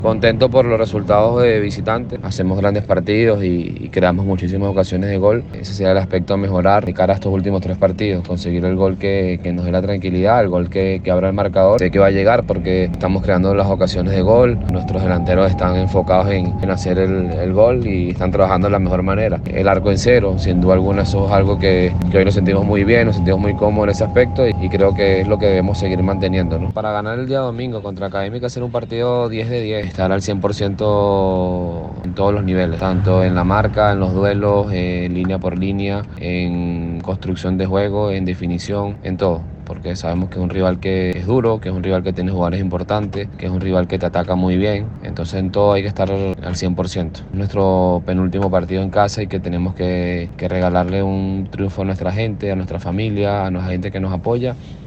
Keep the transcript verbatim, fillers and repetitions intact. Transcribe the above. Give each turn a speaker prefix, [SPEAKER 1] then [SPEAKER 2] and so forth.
[SPEAKER 1] Contento por los resultados de visitante, hacemos grandes partidos y, y creamos muchísimas ocasiones de gol. Ese sería el aspecto a mejorar de cara a estos últimos tres partidos, conseguir el gol que, que nos dé la tranquilidad, el gol que, que abra el marcador. Sé que va a llegar porque estamos creando las ocasiones de gol, nuestros delanteros están enfocados en, en hacer el, el gol y están trabajando de la mejor manera. El arco en cero, sin duda alguna, eso es algo que, que hoy nos sentimos muy bien, nos sentimos muy cómodos en ese aspecto y, y creo que es lo que debemos seguir manteniendo, ¿no? Para ganar el día domingo contra Académica, hacer un partido diez de diez, estar al cien por ciento en todos los niveles, tanto en la marca, en los duelos, en línea por línea, en construcción de juego, en definición, en todo. Porque sabemos que es un rival que es duro, que es un rival que tiene jugadores importantes, que es un rival que te ataca muy bien. Entonces en todo hay que estar al cien por ciento. Nuestro penúltimo partido en casa y que tenemos que, que regalarle un triunfo a nuestra gente, a nuestra familia, a la gente que nos apoya.